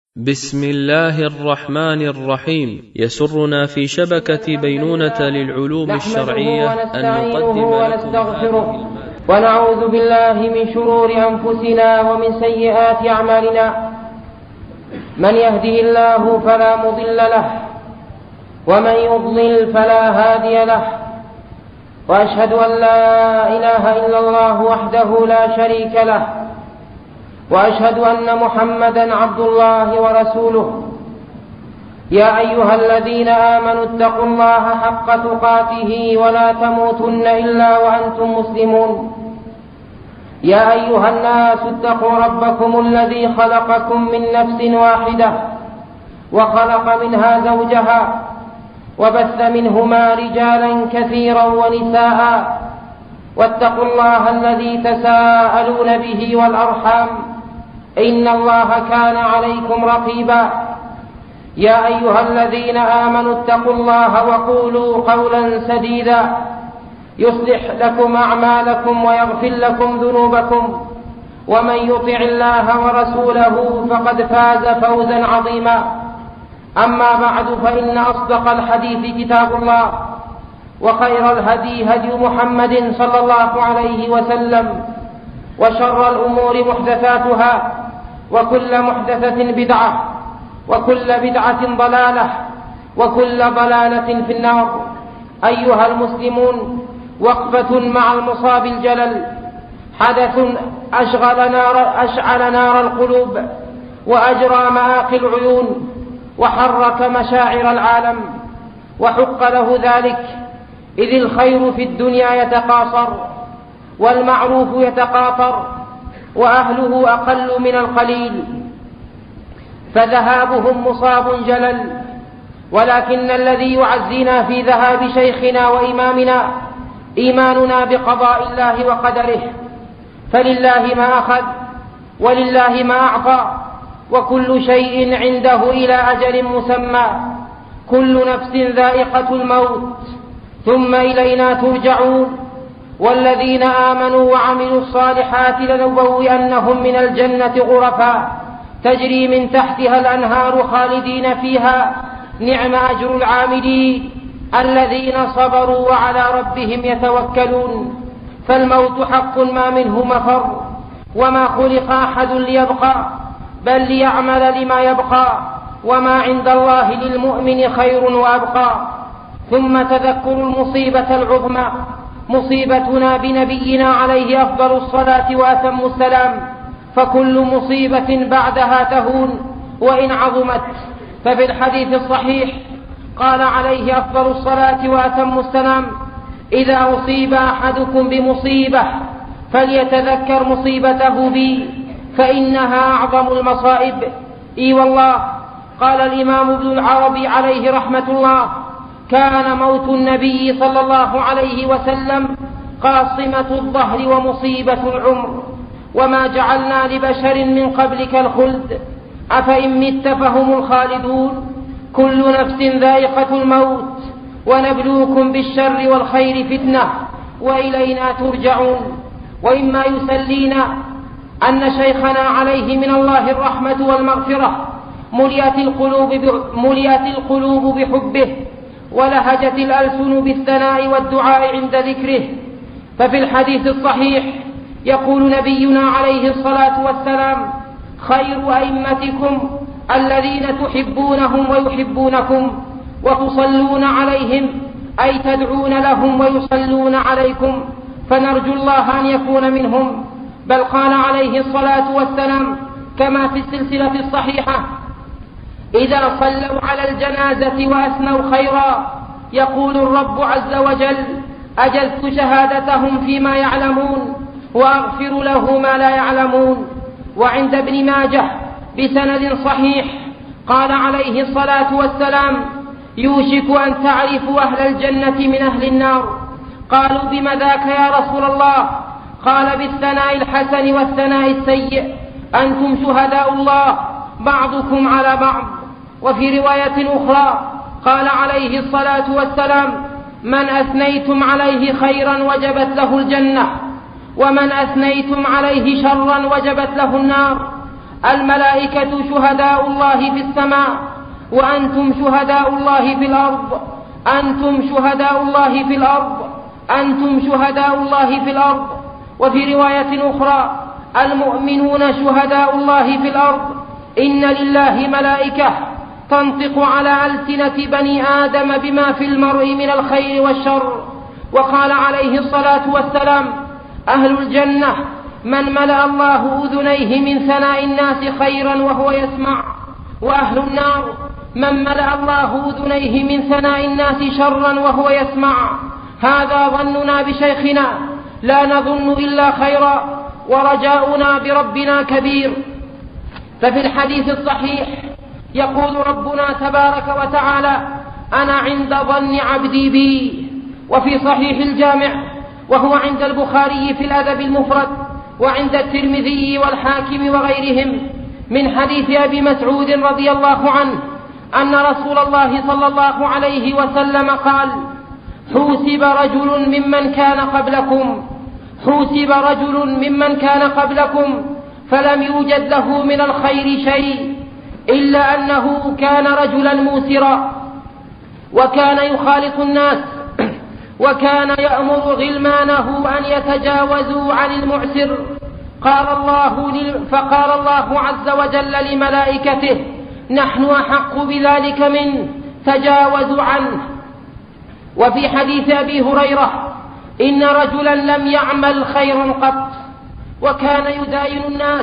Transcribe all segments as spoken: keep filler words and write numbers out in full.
بسم الله الرحمن الرحيم. يسرنا في شبكة بينونة للعلوم الشرعية أن نقدم ونستغفره ونعوذ بالله من شرور أنفسنا ومن سيئات أعمالنا. من يهده الله فلا مضل له ومن يضلل فلا هادي له، وأشهد أن لا إله إلا الله وحده لا شريك له، وأشهد أن محمدا عبد الله ورسوله. يا أيها الذين آمنوا اتقوا الله حق تقاته ولا تموتن إلا وأنتم مسلمون. يا أيها الناس اتقوا ربكم الذي خلقكم من نفس واحدة وخلق منها زوجها وبث منهما رجالا كثيرا ونساء، واتقوا الله الذي تساءلون به والأرحام إن الله كان عليكم رقيبا. يا أيها الذين آمنوا اتقوا الله وقولوا قولا سديدا يصلح لكم أعمالكم ويغفر لكم ذنوبكم، ومن يطع الله ورسوله فقد فاز فوزا عظيما. أما بعد، فإن أصدق الحديث كتاب الله، وخير الهدي هدي محمد صلى الله عليه وسلم، وشر الأمور محدثاتها، وكل محدثة بدعة، وكل بدعة ضلالة، وكل ضلالة في النار. أيها المسلمون، وقفة مع المصاب الجلل، حدث أشغل نار أشعل نار القلوب وأجرى مآقي العيون وحرك مشاعر العالم، وحق له ذلك، إذ الخير في الدنيا يتقاصر والمعروف يتقاطر وأهله أقل من القليل، فذهابهم مصاب جلل. ولكن الذي يعزينا في ذهاب شيخنا وإمامنا إيماننا بقضاء الله وقدره، فلله ما أخذ ولله ما أعطى، وكل شيء عنده إلى أجل مسمى. كل نفس ذائقة الموت، ثم إلينا ترجعون. والذين آمنوا وعملوا الصالحات لنبوئنهم من الجنة غرفا تجري من تحتها الأنهار خالدين فيها، نعم أجر العاملين الذين صبروا وعلى ربهم يتوكلون. فالموت حق ما منه مفر، وما خلق أحد ليبقى، بل ليعمل لما يبقى، وما عند الله للمؤمن خير وأبقى. ثم تذكر المصيبة العظمى، مصيبتنا بنبينا عليه أفضل الصلاة وأتم السلام، فكل مصيبة بعدها تهون وإن عظمت. ففي الحديث الصحيح قال عليه أفضل الصلاة وأتم السلام: إذا أصيب أحدكم بمصيبة فليتذكر مصيبته بي، فإنها أعظم المصائب. إي والله، قال الإمام ابن العربي عليه رحمة الله: كان موت النبي صلى الله عليه وسلم قاصمة الظهر ومصيبة العمر، وما جعلنا لبشر من قبلك الخلد أفإن مت فهم الخالدون. كل نفس ذائقة الموت، ونبلوكم بالشر والخير فتنة، وإلينا ترجعون. وإما يسلينا أن شيخنا عليه من الله الرحمة والمغفرة ملئت القلوب ملئت القلوب بحبه، ولهجت الألسن بالثناء والدعاء عند ذكره. ففي الحديث الصحيح يقول نبينا عليه الصلاة والسلام: خير أئمتكم الذين تحبونهم ويحبونكم وتصلون عليهم، أي تدعون لهم ويصلون عليكم، فنرجو الله أن يكون منهم. بل قال عليه الصلاة والسلام كما في السلسلة الصحيحة: إذا صلوا على الجنازة وأثنوا خيرا يقول الرب عز وجل: أجزت شهادتهم فيما يعلمون وأغفر له ما لا يعلمون. وعند ابن ماجه بسند صحيح قال عليه الصلاة والسلام: يوشك أن تعرفوا أهل الجنة من أهل النار. قالوا: بم ذاك يا رسول الله؟ قال: بالثناء الحسن والثناء السيء، أنتم شهداء الله بعضكم على بعض. وفي رواية أخرى قال عليه الصلاة والسلام: من أثنيتم عليه خيرا وجبت له الجنة، ومن أثنيتم عليه شرا وجبت له النار. الملائكة شهداء الله في السماء وأنتم شهداء الله في الأرض أنتم شهداء الله في الأرض أنتم شهداء الله في الأرض. وفي رواية أخرى المؤمنون شهداء الله في الأرض إن لله ملائكة تنطق على ألسنة بني آدم بما في المرء من الخير والشر. وقال عليه الصلاة والسلام أهل الجنة من ملأ الله أذنيه من ثناء الناس خيرا وهو يسمع، وأهل النار من ملأ الله أذنيه من ثناء الناس شرا وهو يسمع. هذا ظننا بشيخنا، لا نظن إلا خيرا، ورجاؤنا بربنا كبير. ففي الحديث الصحيح يقول ربنا تبارك وتعالى أنا عند ظن عبدي بي. وفي صحيح الجامع وهو عند البخاري في الأدب المفرد وعند الترمذي والحاكم وغيرهم من حديث أبي مسعود رضي الله عنه أن رسول الله صلى الله عليه وسلم قال حوسب رجل ممن كان قبلكم حوسب رجل ممن كان قبلكم فلم يوجد له من الخير شيء إلا أنه كان رجلا موسرا وكان يخالط الناس وكان يأمر غلمانه أن يتجاوزوا عن المعسر. قال الله فقال الله عز وجل لملائكته نحن أحق بذلك منه تجاوزوا عنه. وفي حديث أبي هريرة إن رجلا لم يعمل خيرا قط وكان يداين الناس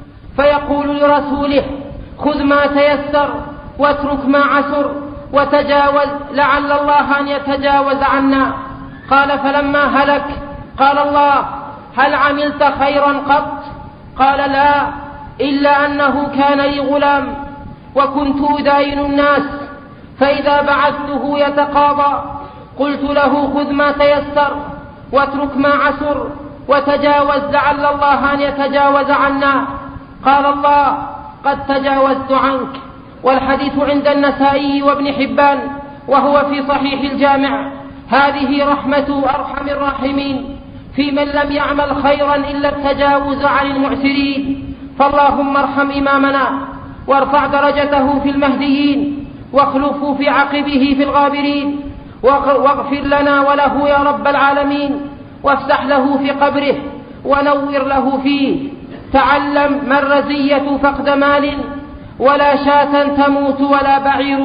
فيقول لرسوله خذ ما تيسر واترك ما عسر وتجاوز لعل الله أن يتجاوز عنا. قال فلما هلك قال الله هل عملت خيرا قط؟ قال لا إلا أنه كان لي غلام وكنت أداين الناس فإذا بعثته يتقاضى قلت له خذ ما تيسر واترك ما عسر وتجاوز لعل الله أن يتجاوز عنا. قال الله قد تجاوزت عنك. والحديث عند النسائي وابن حبان وهو في صحيح الجامع. هذه رحمة أرحم الراحمين في من لم يعمل خيرا إلا التجاوز عن المعسرين. فاللهم ارحم إمامنا وارفع درجته في المهديين واخلفه في عقبه في الغابرين واغفر لنا وله يا رب العالمين وافسح له في قبره ونور له فيه. تعلم ما الرزية فقد مال ولا شاة تموت ولا بعير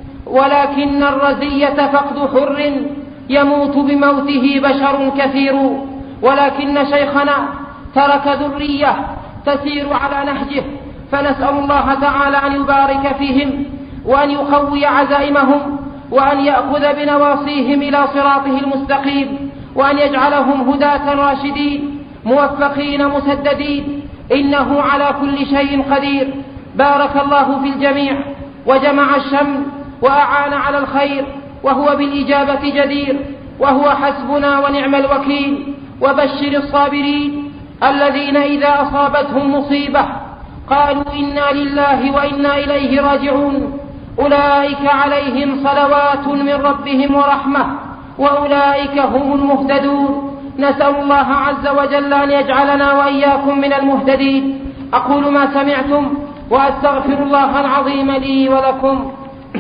ولكن الرزية فقد حر يموت بموته بشر كثير. ولكن شيخنا ترك ذرية تسير على نهجه فنسأل الله تعالى أن يبارك فيهم وأن يقوي عزائمهم وأن يأخذ بنواصيهم إلى صراطه المستقيم وأن يجعلهم هداة راشدين موفقين مسددين إنه على كل شيء قدير. بارك الله في الجميع وجمع الشمل وأعان على الخير وهو بالإجابة جدير وهو حسبنا ونعم الوكيل. وبشر الصابرين الذين إذا أصابتهم مصيبة قالوا إنا لله وإنا إليه راجعون أولئك عليهم صلوات من ربهم ورحمة وأولئك هم المهتدون. نسأل الله عز وجل أن يجعلنا وإياكم من المهتدين. أقول ما سمعتم وأستغفر الله العظيم لي ولكم.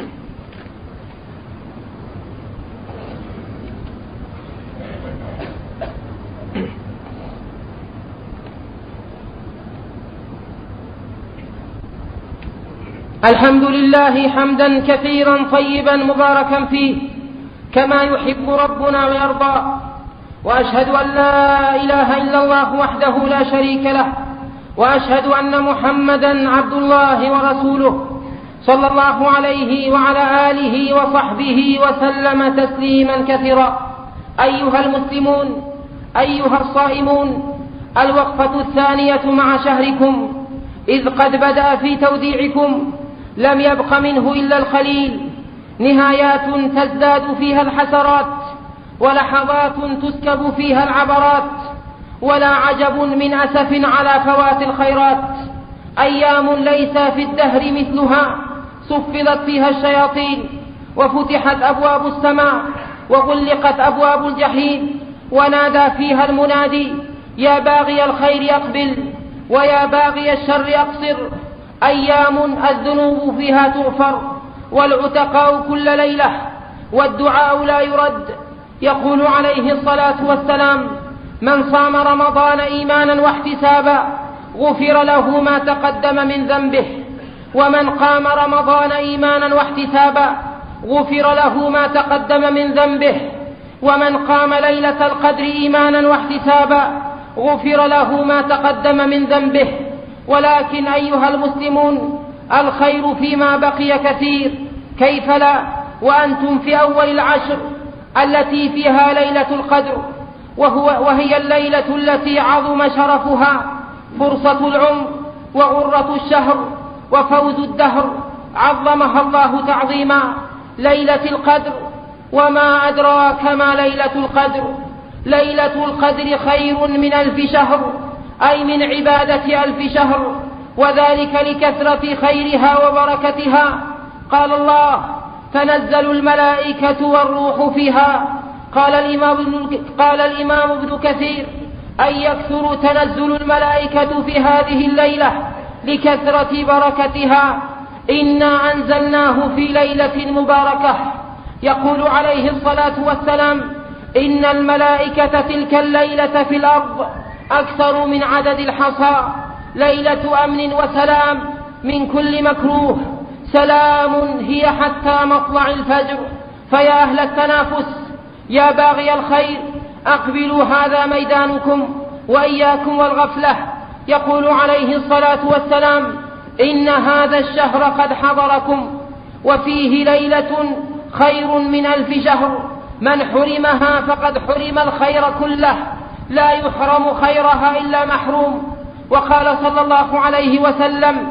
الحمد لله حمدا كثيرا طيبا مباركا فيه كما يحب ربنا ويرضى. وأشهد أن لا إله إلا الله وحده لا شريك له وأشهد أن محمدا عبد الله ورسوله صلى الله عليه وعلى آله وصحبه وسلم تسليما كثيرا. أيها المسلمون أيها الصائمون الوقفة الثانية مع شهركم إذ قد بدأ في توديعكم لم يبق منه إلا القليل. نهايات تزداد فيها الحسرات ولحظات تسكب فيها العبرات ولا عجب من أسف على فوات الخيرات. أيام ليس في الدهر مثلها صفدت فيها الشياطين وفتحت أبواب السماء وغلقت أبواب الجحيم ونادى فيها المنادي يا باغي الخير أقبل ويا باغي الشر أقصر، أيام الذنوب فيها تغفر، والعتقاء كل ليلة، والدعاء لا يرد. يقول عليه الصلاة والسلام: من صام رمضان إيمانا واحتسابا غفر له ما تقدم من ذنبه، ومن قام رمضان إيمانا واحتسابا غفر له ما تقدم من ذنبه، ومن قام ليلة القدر إيمانا واحتسابا غفر له ما تقدم من ذنبه. ولكن أيها المسلمون، الخير فيما بقي كثير، كيف لا وأنتم في أول العشر التي فيها ليلة القدر، وهو وهي الليلة التي عظم شرفها، فرصة العمر وغرة الشهر وفوز الدهر، عظمها الله تعظيما. ليلة القدر، وما أدراك ما ليلة القدر؟ ليلة القدر خير من ألف شهر، أي من عبادة ألف شهر، وذلك لكثرة خيرها وبركتها. قال الله: تنزل الملائكة والروح فيها. قال الإمام ابن, قال الإمام ابن كثير: أي يكثر تنزل الملائكة في هذه الليلة لكثرة بركتها. إنا أنزلناه في ليلة مباركة. يقول عليه الصلاة والسلام: إن الملائكة تلك الليلة في الأرض أكثر من عدد الحصى، ليلة أمن وسلام من كل مكروه، سلام هي حتى مطلع الفجر. فيا أهل التنافس، يا باغي الخير، أقبلوا، هذا ميدانكم، وإياكم والغفلة. يقول عليه الصلاة والسلام: إن هذا الشهر قد حضركم، وفيه ليلة خير من ألف شهر، من حرمها فقد حرم الخير كله، لا يحرم خيرها إلا محروم. وقال صلى الله عليه وسلم: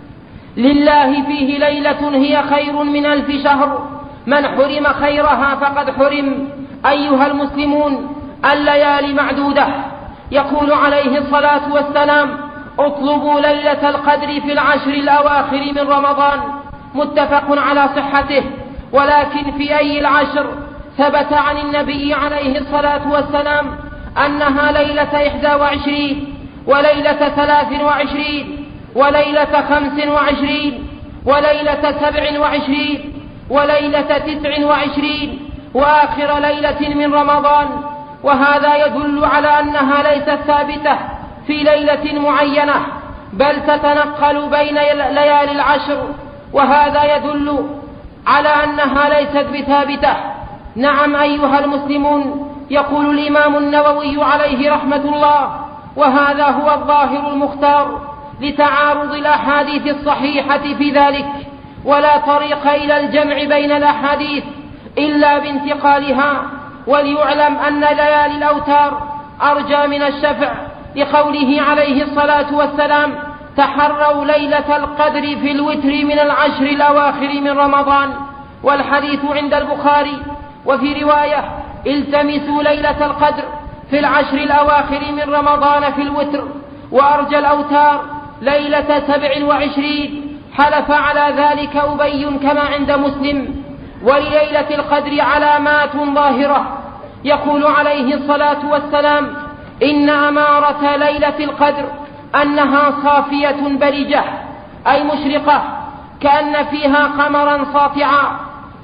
لله فيه ليلة هي خير من ألف شهر، من حرم خيرها فقد حرم. أيها المسلمون، الليالي معدودة. يقول عليه الصلاة والسلام: اطلبوا ليلة القدر في العشر الأواخر من رمضان، متفق على صحته. ولكن في أي العشر؟ ثبت عن النبي عليه الصلاة والسلام أنها ليلة إحدى وعشرين، وليلة ثلاث وعشرين، وليلة خمس وعشرين، وليلة سبع وعشرين، وليلة تسع وعشرين، وآخر ليلة من رمضان. وهذا يدل على أنها ليست ثابتة في ليلة معينة، بل تتنقل بين ليالي العشر، وهذا يدل على أنها ليست بثابتة. نعم أيها المسلمون، يقول الإمام النووي عليه رحمة الله: وهذا هو الظاهر المختار لتعارض الأحاديث الصحيحة في ذلك، ولا طريق إلى الجمع بين الأحاديث إلا بانتقالها. وليعلم أن ليالي الأوتار أرجى من الشفع، لقوله عليه الصلاة والسلام: تحروا ليلة القدر في الوتر من العشر الأواخر من رمضان. والحديث عند البخاري. وفي رواية: التمسوا ليلة القدر في العشر الأواخر من رمضان في الوتر. وأرجى الأوتار ليلة سبع وعشرين، حلف على ذلك أبي كما عند مسلم. ولليلة القدر علامات ظاهرة. يقول عليه الصلاة والسلام: إن أمارة ليلة القدر أنها صافية بلجة، أي مشرقة، كأن فيها قمرا ساطعا،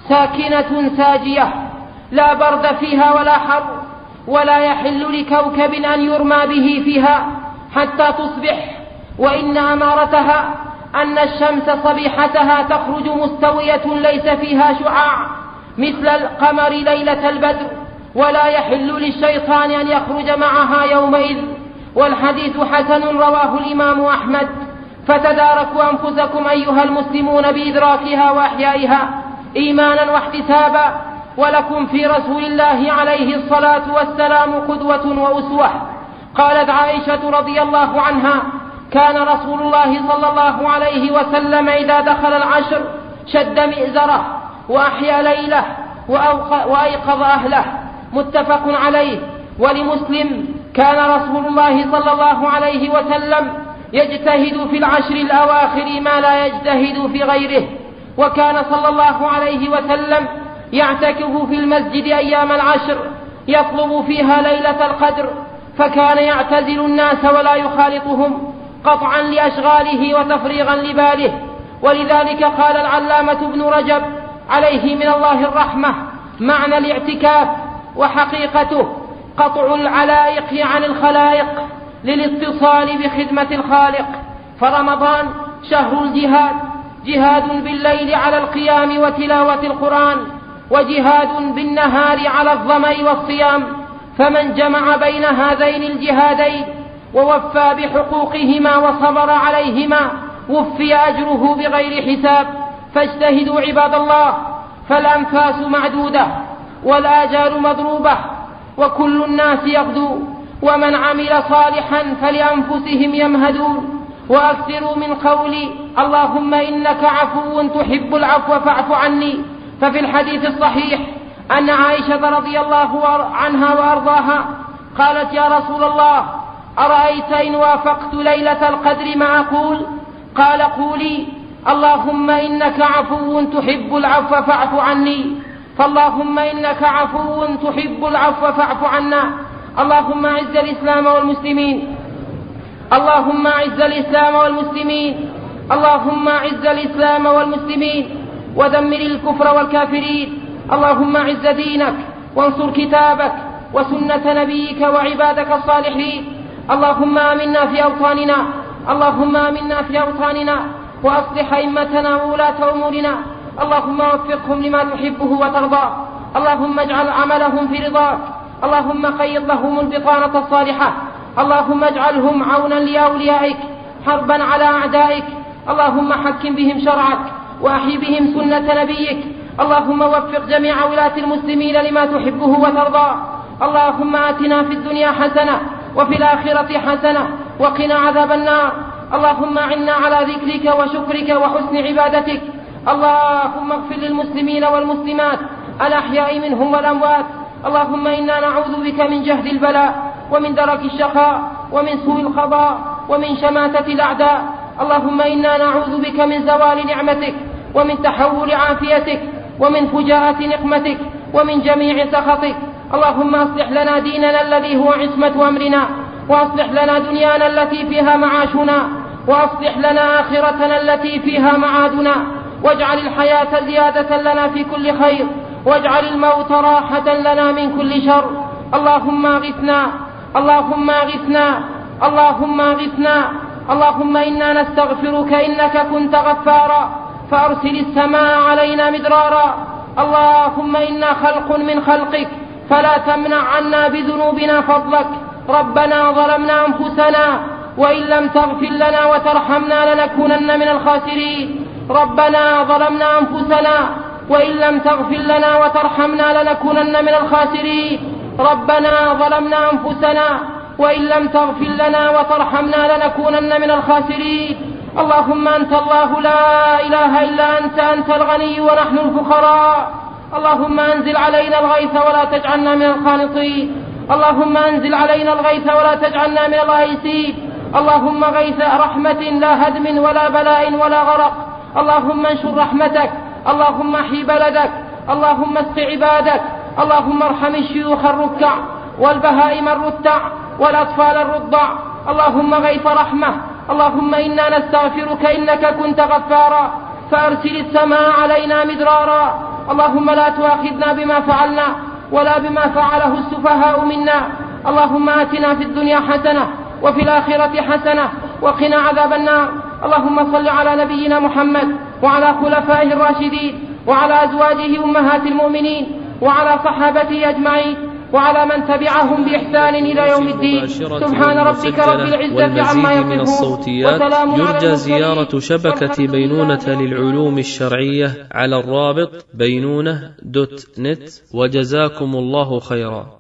ساكنة ساجية، لا برد فيها ولا حر، ولا يحل لكوكب أن يرمى به فيها حتى تصبح. وإن أمارتها أن الشمس صبيحتها تخرج مستوية ليس فيها شعاع مثل القمر ليلة البدر، ولا يحل للشيطان أن يخرج معها يومئذ. والحديث حسن، رواه الإمام أحمد. فتداركوا أنفسكم أيها المسلمون بإدراكها وأحيائها إيمانا واحتسابا، ولكم في رسول الله عليه الصلاة والسلام قدوة وأسوة. قالت عائشة رضي الله عنها: كان رسول الله صلى الله عليه وسلم إذا دخل العشر شد مئزره وأحيا ليله وأيقظ أهله، متفق عليه. ولمسلم: كان رسول الله صلى الله عليه وسلم يجتهد في العشر الأواخر ما لا يجتهد في غيره. وكان صلى الله عليه وسلم يعتكف في المسجد أيام العشر يطلب فيها ليلة القدر، فكان يعتزل الناس ولا يخالطهم، قطعا لأشغاله وتفريغا لباله. ولذلك قال العلامة ابن رجب عليه من الله الرحمة: معنى الاعتكاف وحقيقته قطع العلائق عن الخلائق للاتصال بخدمة الخالق. فرمضان شهر الجهاد، جهاد بالليل على القيام وتلاوة القرآن، وجهاد بالنهار على الظمأ والصيام. فمن جمع بين هذين الجهادين ووفى بحقوقهما وصبر عليهما وفي أجره بغير حساب. فاجتهدوا عباد الله، فالأنفاس معدودة والآجال مضروبة وكل الناس يغدو، ومن عمل صالحا فلأنفسهم يمهدون. وأكثروا من قولي اللهم إنك عفو تحب العفو فاعف عني. ففي الحديث الصحيح أن عائشة رضي الله عنها وأرضاها قالت: يا رسول الله، أرأيت إن وافقت ليلة القدر ما أقول؟ قال: قولي اللهم إنك عفو تحب العفو فاعف عني. فاللهم إنك عفو تحب العفو فاعف عنا. اللهم أعز الإسلام والمسلمين، اللهم أعز الإسلام والمسلمين، اللهم أعز الإسلام والمسلمين ودمر الكفر والكافرين. اللهم أعز دينك وانصر كتابك وسنة نبيك وعبادك الصالحين. اللهم آمنا في أوطاننا، اللهم آمنا في أوطاننا وأصلح أئمتنا وولاة أمورنا. اللهم وفقهم لما تحبه وترضى. اللهم اجعل عملهم في رضاك. اللهم قيض لهم البطانة الصالحة. اللهم اجعلهم عونا لأوليائك حربا على أعدائك. اللهم حكم بهم شرعك وأحي بهم سنة نبيك. اللهم وفق جميع ولاة المسلمين لما تحبه وترضى. اللهم آتنا في الدنيا حسنة وفي الآخرة حسنة وقنا عذاب النار. اللهم أعنا على ذكرك وشكرك وحسن عبادتك. اللهم اغفر للمسلمين والمسلمات الأحياء منهم والأموات. اللهم إنا نعوذ بك من جهد البلاء ومن درك الشقاء ومن سوء القضاء ومن شماتة الأعداء. اللهم إنا نعوذ بك من زوال نعمتك ومن تحول عافيتك ومن فجاءة نقمتك ومن جميع سخطك. اللهم أصلح لنا ديننا الذي هو عصمة أمرنا، وأصلح لنا دنيانا التي فيها معاشنا، وأصلح لنا آخرتنا التي فيها معادنا. واجعل الحياة زيادة لنا في كل خير، واجعل الموت راحة لنا من كل شر. اللهم اغثنا، اللهم اغثنا، اللهم اغثنا. اللهم إنا نستغفرك إنك كنت غفارا فأرسل السماء علينا مدرارا. اللهم إنا خلق من خلقك فلا تمنع عنا بذنوبنا فضلك. ربنا ظلمنا أنفسنا وإن لم تغفر لنا وترحمنا لنكونن من الخاسرين. ربنا ظلمنا أنفسنا وإن لم تغفر لنا وترحمنا لنكونن من الخاسرين. ربنا ظلمنا أنفسنا وإن لم تغفر لنا وترحمنا لنكونن من الخاسرين. اللهم أنت الله لا إله إلا أنت، أنت الغني ونحن الفقراء. اللهم أنزل علينا الغيث ولا تجعلنا من القانطين. اللهم أنزل علينا الغيث ولا تجعلنا من الآيسين. اللهم غيث رحمة لا هدم ولا بلاء ولا غرق. اللهم انشر رحمتك. اللهم احي بلدك. اللهم اسق عبادك. اللهم ارحم الشيوخ الركع والبهائم الرتع والأطفال الرضع. اللهم غيث رحمة. اللهم إنا نستغفرك إنك كنت غفارا فأرسل السماء علينا مدرارا. اللهم لا تؤاخذنا بما فعلنا ولا بما فعله السفهاء منا. اللهم آتنا في الدنيا حسنة وفي الآخرة حسنة وقنا عذاب النار. اللهم صل على نبينا محمد وعلى خلفائه الراشدين وعلى أزواجه أمهات المؤمنين وعلى صحابته أجمعين وعلى من تبعهم بإحسان إلى يوم الدين. سبحان ربك رب العزة عما من الصوتيات. يرجى زيارة شبكة بينونة للعلوم الشرعية على الرابط بينونة دوت نت. وجزاكم الله خيرا.